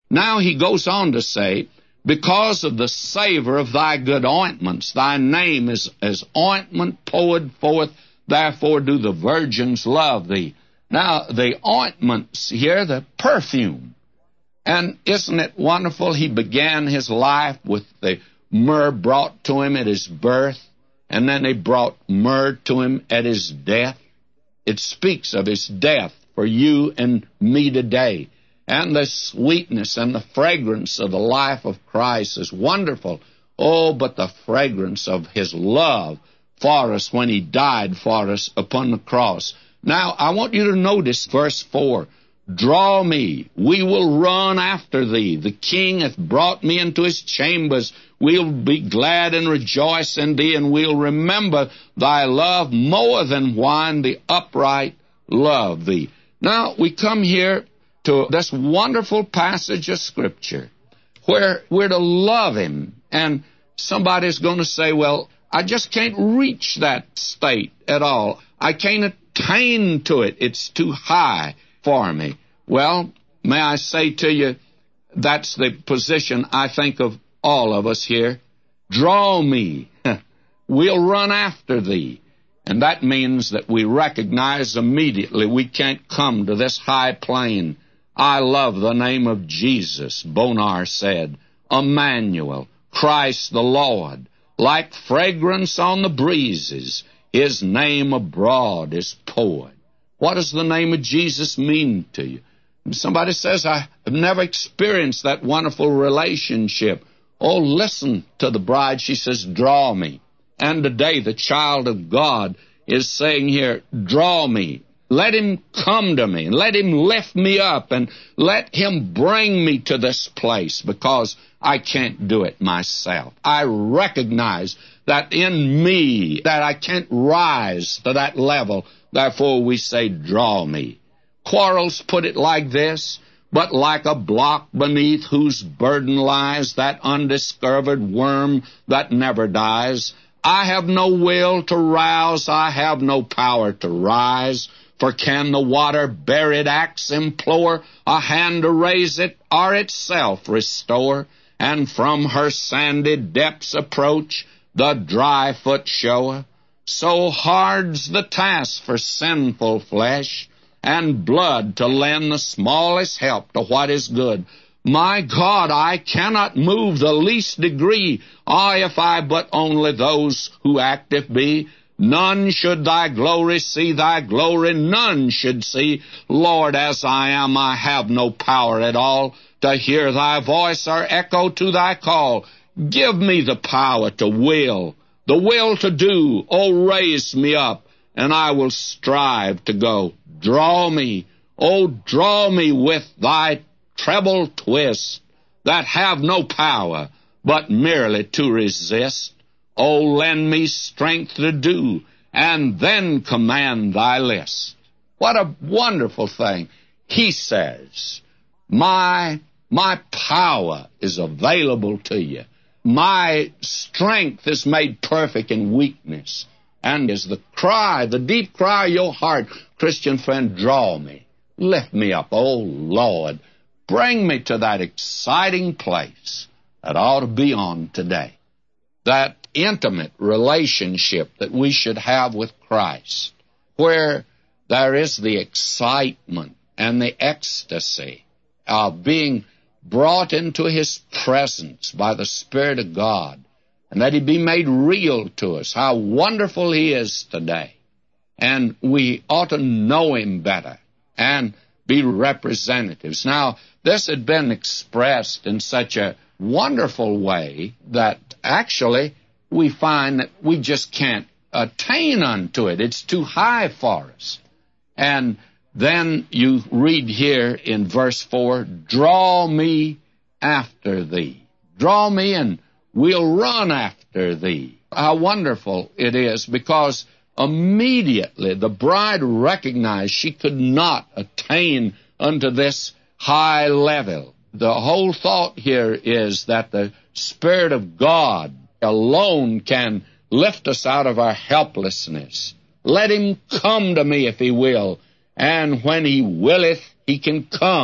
Now he goes on to say, because of the savor of thy good ointments, thy name is as ointment poured forth, therefore do the virgins love thee. Now, the ointments here, the perfume. And isn't it wonderful? He began his life with the myrrh brought to him at his birth, and then they brought myrrh to him at his death. It speaks of his death for you and me today. And the sweetness and the fragrance of the life of Christ is wonderful. Oh, but the fragrance of his love for us when he died for us upon the cross. Now, I want you to notice verse 4. Draw me, we will run after thee. The King hath brought me into his chambers. We'll be glad and rejoice in thee, and we'll remember thy love more than wine, the upright love thee. Now, we come here to this wonderful passage of Scripture where we're to love him. And somebody's going to say, well, I just can't reach that state at all. I can't attain to it. It's too high for me. Well, may I say to you, that's the position I think of all of us here. Draw me. We'll run after thee. And that means that we recognize immediately we can't come to this high plane. I love the name of Jesus, Bonar said. Emmanuel, Christ the Lord. Like fragrance on the breezes, his name abroad is poured. What does the name of Jesus mean to you? Somebody says, I have never experienced that wonderful relationship. Oh, listen to the bride. She says, draw me. And today the child of God is saying here, draw me. Let him come to me. Let him lift me up and let him bring me to this place because I can't do it myself. I recognize that in me, that I can't rise to that level. Therefore we say, draw me. Quarles put it like this, but like a block beneath whose burden lies that undiscovered worm that never dies, I have no will to rouse, I have no power to rise. For can the water-buried axe implore a hand to raise it, or itself restore? And from her sandy depths approach the dry foot shower? So hard's the task for sinful flesh and blood to lend the smallest help to what is good. My God, I cannot move the least degree, if I but only those who active be. None should thy glory see, thy glory none should see. Lord, as I am, I have no power at all to hear thy voice or echo to thy call. Give me the power to will, the will to do. Oh, raise me up, and I will strive to go. Draw me, oh, draw me with thy treble twist that have no power but merely to resist. Oh, lend me strength to do, and then command thy list. What a wonderful thing. He says, my power is available to you. My strength is made perfect in weakness. And is the cry, the deep cry of your heart, Christian friend, draw me. Lift me up, oh Lord. Bring me to that exciting place that I ought to be on today. That intimate relationship that we should have with Christ, where there is the excitement and the ecstasy of being brought into his presence by the Spirit of God, and that he be made real to us, how wonderful he is today. And we ought to know him better and be representatives. Now, this had been expressed in such a wonderful way that actually we find that we just can't attain unto it. It's too high for us. And then you read here in verse 4, draw me after thee. Draw me and we'll run after thee. How wonderful it is, because immediately the bride recognized she could not attain unto this high level. The whole thought here is that the Spirit of God alone can lift us out of our helplessness. Let him come to me if he will, and when he willeth, he can come.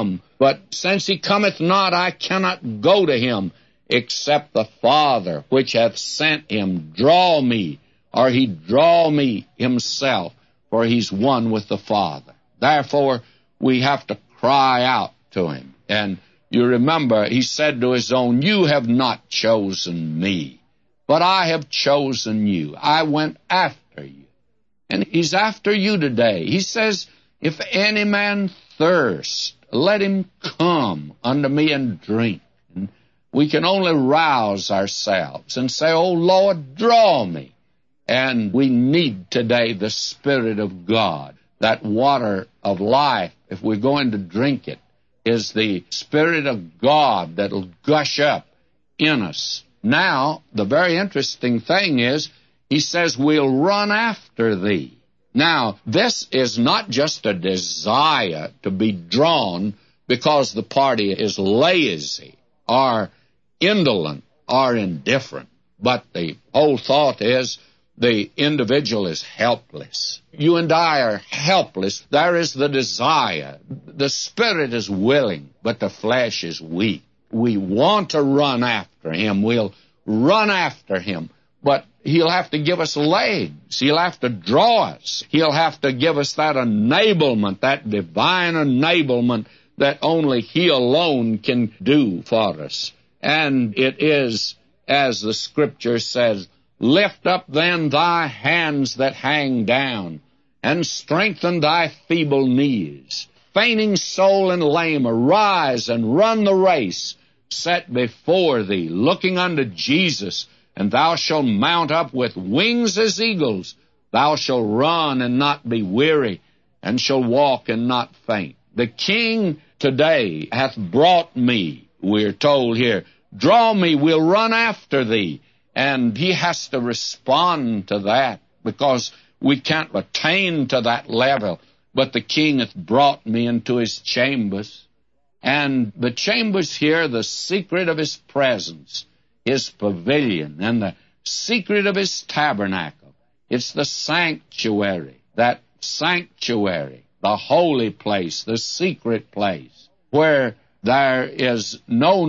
But since he cometh not, I cannot go to him, except the Father which hath sent him draw me, or he draw me himself, for he's one with the Father. Therefore, we have to cry out to him. And you remember, he said to his own, you have not chosen me, but I have chosen you. I went after you. And he's after you today. He says, if any man thirst, let him come unto me and drink. And we can only rouse ourselves and say, oh, Lord, draw me. And we need today the Spirit of God. That water of life, if we're going to drink it, is the Spirit of God that'll gush up in us. Now, the very interesting thing is, he says, we'll run after thee. Now, this is not just a desire to be drawn because the party is lazy or indolent or indifferent, but the whole thought is the individual is helpless. You and I are helpless. There is the desire. The spirit is willing, but the flesh is weak. We want to run after him. We'll run after him. But he'll have to give us legs. He'll have to draw us. He'll have to give us that enablement, that divine enablement that only he alone can do for us. And it is, as the Scripture says, lift up then thy hands that hang down, and strengthen thy feeble knees. Fainting soul and lame, arise and run the race set before thee, looking unto Jesus, and thou shalt mount up with wings as eagles. Thou shalt run and not be weary, and shalt walk and not faint. The King today hath brought me, we're told here. Draw me, we'll run after thee. And he has to respond to that, because we can't attain to that level. But the King hath brought me into his chambers. And the chambers here, the secret of his presence, his pavilion, and the secret of his tabernacle. It's the sanctuary, that sanctuary, the holy place, the secret place, where there is no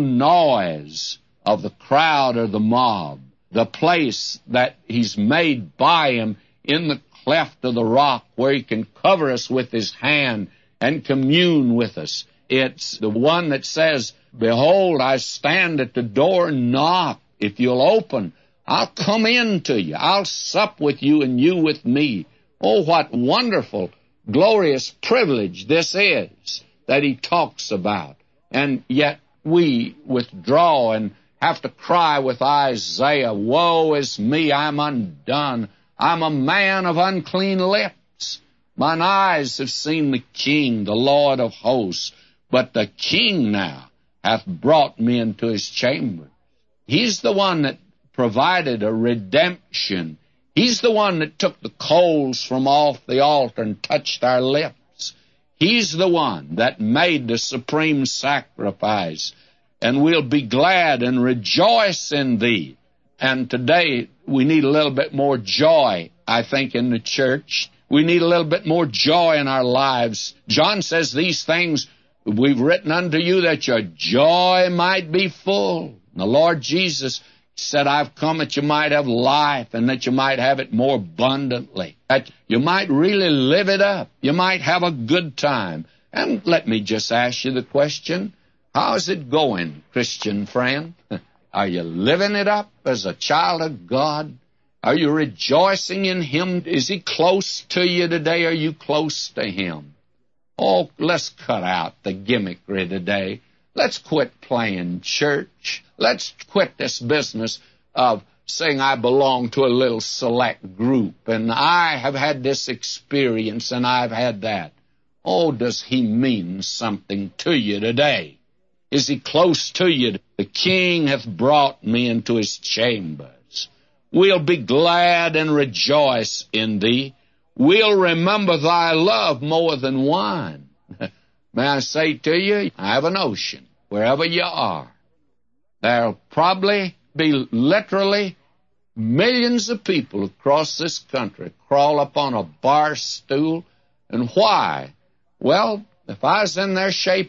noise of the crowd or the mob, the place that he's made by him in the cleft of the rock, where he can cover us with his hand and commune with us. It's the one that says, behold, I stand at the door and knock. If you'll open, I'll come in to you. I'll sup with you and you with me. Oh, what wonderful, glorious privilege this is that he talks about. And yet we withdraw and have to cry with Isaiah, woe is me, I'm undone. I'm a man of unclean lips. Mine eyes have seen the King, the Lord of hosts. But the King now hath brought me into his chamber. He's the one that provided a redemption. He's the one that took the coals from off the altar and touched our lips. He's the one that made the supreme sacrifice. And we'll be glad and rejoice in thee. And today we need a little bit more joy, I think, in the church. We need a little bit more joy in our lives. John says these things we've written unto you that your joy might be full. And the Lord Jesus said, I've come that you might have life and that you might have it more abundantly, that you might really live it up. You might have a good time. And let me just ask you the question, how's it going, Christian friend? Are you living it up as a child of God? Are you rejoicing in him? Is he close to you today? Are you close to him? Oh, let's cut out the gimmickry today. Let's quit playing church. Let's quit this business of saying I belong to a little select group and I have had this experience and I've had that. Oh, does he mean something to you today? Is he close to you? The King hath brought me into his chambers. We'll be glad and rejoice in thee. We'll remember thy love more than wine. May I say to you, I have a notion, wherever you are, there'll probably be literally millions of people across this country crawl up on a bar stool. And why? Well, if I was in their shape, I'd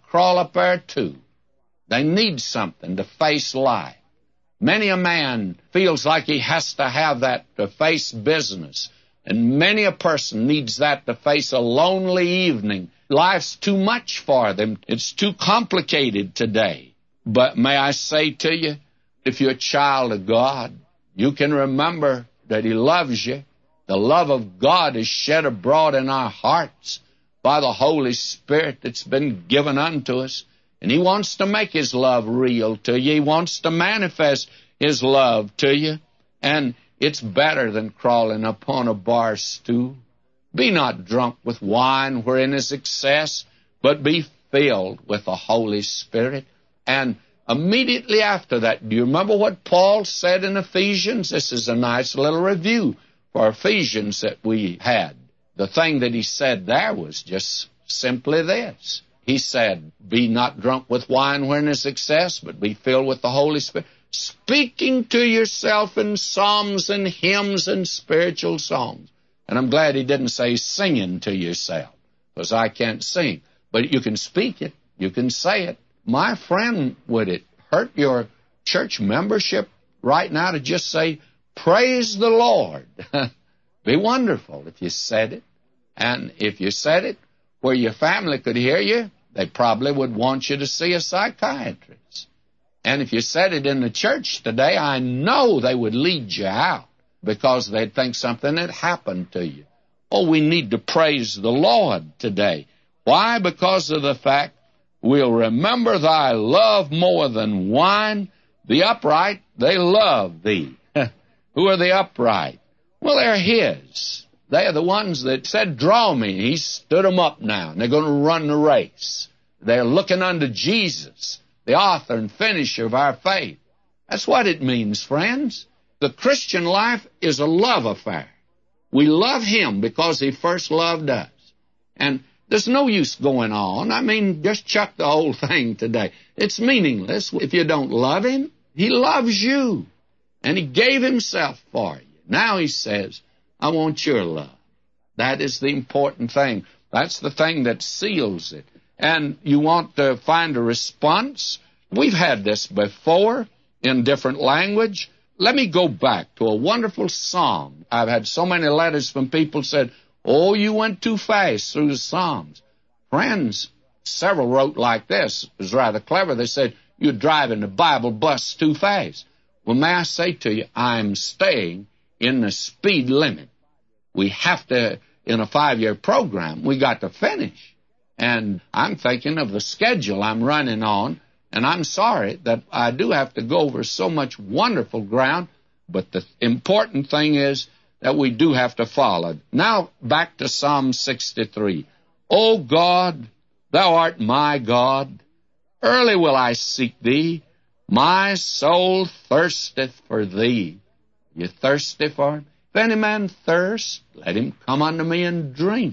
crawl up there too. They need something to face life. Many a man feels like he has to have that to face business. And many a person needs that to face a lonely evening. Life's too much for them. It's too complicated today. But may I say to you, if you're a child of God, you can remember that He loves you. The love of God is shed abroad in our hearts by the Holy Spirit that's been given unto us. And He wants to make His love real to you. He wants to manifest His love to you. And it's better than crawling upon a bar stool. Be not drunk with wine wherein is excess, but be filled with the Holy Spirit. And immediately after that, do you remember what Paul said in Ephesians? This is a nice little review for Ephesians that we had. The thing that he said there was just simply this. He said, be not drunk with wine wherein is excess, but be filled with the Holy Spirit, speaking to yourself in psalms and hymns and spiritual songs. And I'm glad he didn't say singing to yourself, because I can't sing. But you can speak it. You can say it. My friend, would it hurt your church membership right now to just say, praise the Lord? Be wonderful if you said it. And if you said it where your family could hear you, they probably would want you to see a psychiatrist. And if you said it in the church today, I know they would lead you out because they'd think something had happened to you. Oh, we need to praise the Lord today. Why? Because of the fact we'll remember thy love more than wine. The upright, they love thee. Who are the upright? Well, they're His. They're the ones that said, draw me. He stood them up now, and they're going to run the race. They're looking unto Jesus, the author and finisher of our faith. That's what it means, friends. The Christian life is a love affair. We love Him because He first loved us. And there's no use going on. I mean, just chuck the whole thing today. It's meaningless if you don't love Him. He loves you, and He gave Himself for you. Now He says, I want your love. That is the important thing. That's the thing that seals it. And you want to find a response? We've had this before in different language. Let me go back to a wonderful song. I've had so many letters from people said, oh, you went too fast through the Psalms. Friends, several wrote like this. It was rather clever. They said, you're driving the Bible bus too fast. Well, may I say to you, I'm staying in the speed limit. We have to, in a 5-year program, we got to finish. And I'm thinking of the schedule I'm running on, and I'm sorry that I do have to go over so much wonderful ground, but the important thing is that we do have to follow. Now, back to Psalm 63. O God, thou art my God. Early will I seek thee. My soul thirsteth for thee. You thirsty for him? If any man thirst, let him come unto me and drink.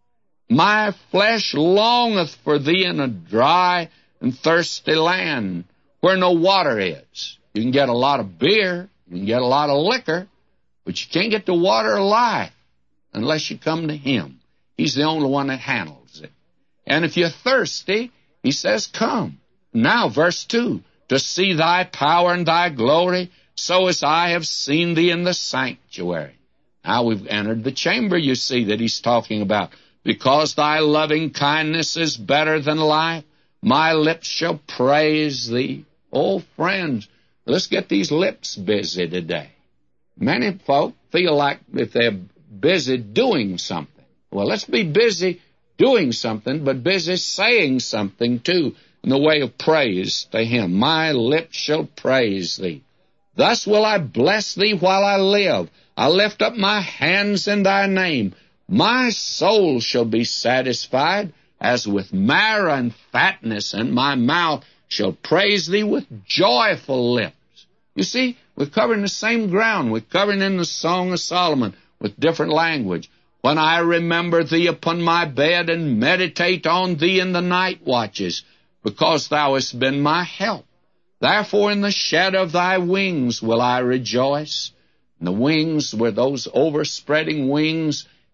My flesh longeth for thee in a dry and thirsty land where no water is. You can get a lot of beer, you can get a lot of liquor, but you can't get the water of life unless you come to Him. He's the only one that handles it. And if you're thirsty, He says, come. Now, verse 2, to see thy power and thy glory, so as I have seen thee in the sanctuary. Now we've entered the chamber, you see, that he's talking about. Because thy loving kindness is better than life, my lips shall praise thee. Oh, friends, let's get these lips busy today. Many folk feel like if they're busy doing something. Well, let's be busy doing something, but busy saying something, too, in the way of praise to Him. My lips shall praise thee. Thus will I bless thee while I live. I lift up my hands in thy name. My soul shall be satisfied as with marrow and fatness, and my mouth shall praise thee with joyful lips. You see, we're covering the same ground. We're covering in the Song of Solomon with different language. When I remember thee upon my bed and meditate on thee in the night watches, because thou hast been my help. Therefore in the shadow of thy wings will I rejoice. And the wings were those overspreading wings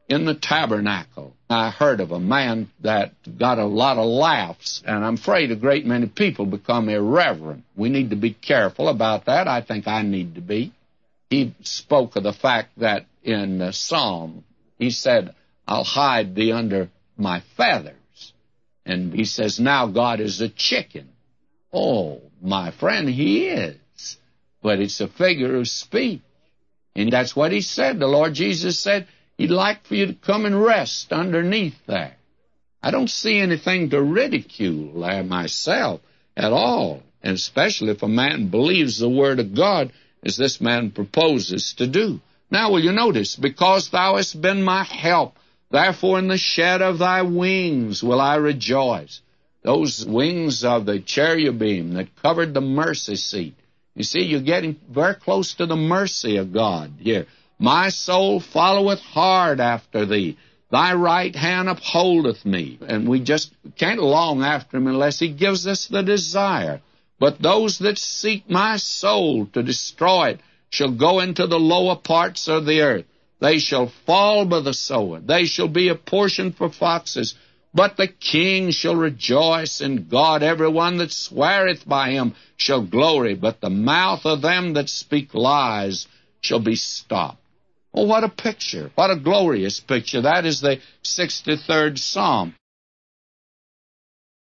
in the tabernacle. I heard of a man that got a lot of laughs, and I'm afraid a great many people become irreverent. We need to be careful about that. I think I need to be. He spoke of the fact that in the Psalm, he said, I'll hide thee under my feathers. And he says, now God is a chicken. Oh, my friend, he is. But it's a figure of speech. And that's what he said. The Lord Jesus said he'd like for you to come and rest underneath there. I don't see anything to ridicule there myself at all, and especially if a man believes the Word of God as this man proposes to do. Now, will you notice, because thou hast been my help, therefore in the shadow of thy wings will I rejoice. Those wings of the cherubim that covered the mercy seat. You see, you're getting very close to the mercy of God here. My soul followeth hard after thee. Thy right hand upholdeth me. And we just can't long after him unless he gives us the desire. But those that seek my soul to destroy it shall go into the lower parts of the earth. They shall fall by the sword. They shall be a portion for foxes. But the king shall rejoice in God. Every one that sweareth by him shall glory. But the mouth of them that speak lies shall be stopped. Oh, what a picture. What a glorious picture. That is the 63rd Psalm.